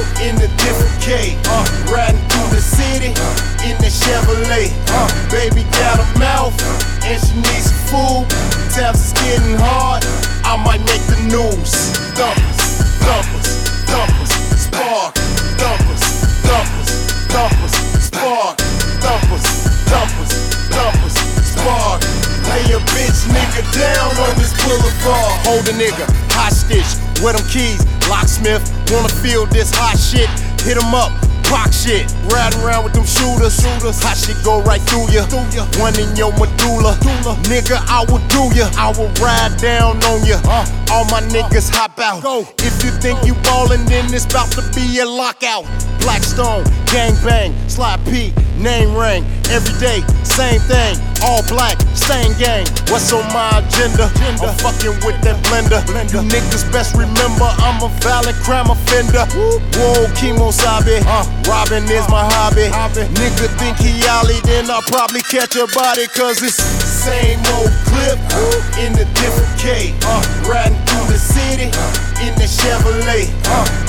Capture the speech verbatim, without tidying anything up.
in a different K, uh, riding through the city in the Chevrolet. Uh, baby got a mouth and she needs some food. Times is getting hard, I might make the news. Thumpers, thumpers, thumpers, spark. Thumpers, thumpers, thumpers, spark. Thumpers, thumpers, thumpers, spark. Lay a bitch nigga down on this boulevard. Hold a nigga hostage, where them keys? Locksmith, wanna feel this hot shit? Hit him up, rock shit. Riding around with them shooters, shooters. Hot shit go right through ya. One in your medulla. Nigga, I will do ya. I will ride down on ya. All my niggas hop out. If you think you ballin', then it's about to be a lockout. Blackstone, gang bang, slide P, name ring. Every day, same thing. All black, stain gang. What's on my agenda? I'm fucking with that blender. You niggas best remember I'm a violent crime offender. Whoa, Kemosabe, robbing is my hobby. Nigga think he ollie, then I'll probably catch a body. Cause it's same old clip in a different K. Riding through the city in the Chevrolet.